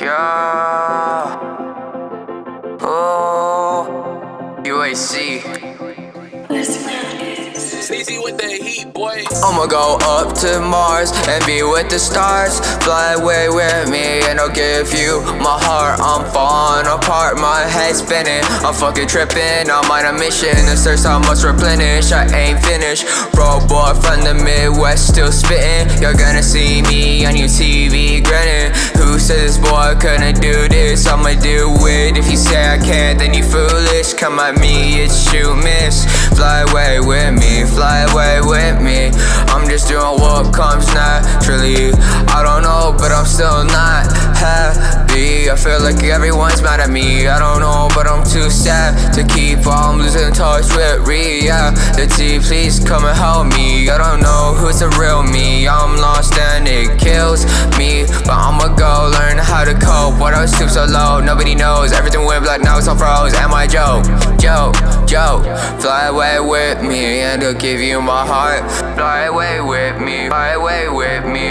Yeah. Oh. UAC. Sleazy with the heat, boy. I'ma go up to Mars and be with the stars. Fly away with me and I'll give you my heart. I'm falling apart, my head spinning. I'm fucking tripping, I'm on a mission. This thirst I must replenish, I ain't finished. Bro, boy from the Midwest still spitting. You're gonna see me on your TV grinning. Who said this boy couldn't do this? I'ma do it. If you say I can't, then you foolish. Come at me, it's shoot miss. Fly away with me, fly away with me. I'm just doing what comes naturally. I don't know, but I'm still not happy. I feel like everyone's mad at me. I don't know, but I'm too sad to keep on losing touch with reality. Please come and help me. I don't know who's the real me. I'm lost and it kills me, but I'ma go learn how to cope. What I was too so low, nobody knows. Everything went black, now it's all froze. Am I Joe? Fly away with me and I'll give you my heart. Fly away with me, fly away with me.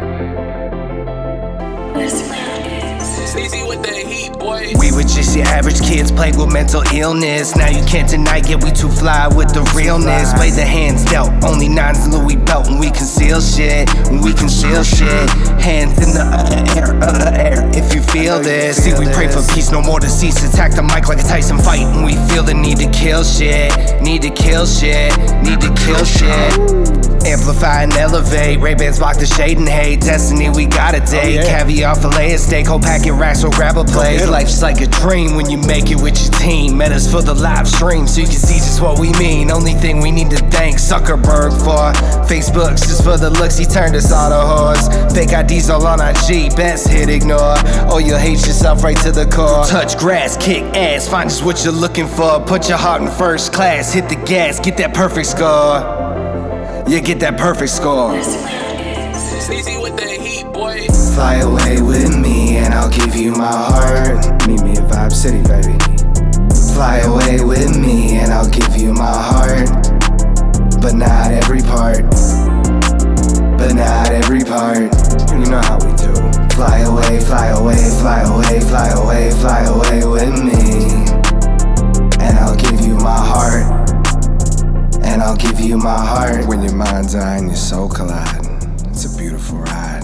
Sleazy with the heat, boy. We were just your average kids plagued with mental illness. Now you can't deny it, we too fly with the realness. Play the hands dealt, only nines in Louis belt. And we conceal shit, we conceal shit. Hands in the air, if you feel this. See, we pray for peace, no more deceased. Attack the mic like a Tyson fight. And we feel the need to kill shit, need to kill shit, need to kill shit. Amplify and elevate, Ray-Bans block the shade and hate. Destiny, we got a date. Caviar, fillet, and steak, whole packet racks, so grab a plate. Life's like a dream when you make it with your team. Met us for the live stream so you can see just what we mean. Only thing we need to thank Zuckerberg for. Facebook's just for the looks, he turned us all to whores. Fake IDs all on IG, best hit ignore. Or you'll hate yourself right to the core. Touch grass, kick ass, find just what you're looking for. Put your heart in first class, hit the gas, get that perfect score. You get that perfect score. Sleazy with the heat, boy. Fly away with me and I'll give you my heart. Meet me at Vibe City, baby. Fly away with me and I'll give you my heart. But not every part. But not every part. You know how we do. Fly away, fly away, fly away, fly away, fly away with me. And I'll give you my heart. And I'll give you my heart. When your mind's eye and your soul collide, it's a beautiful ride.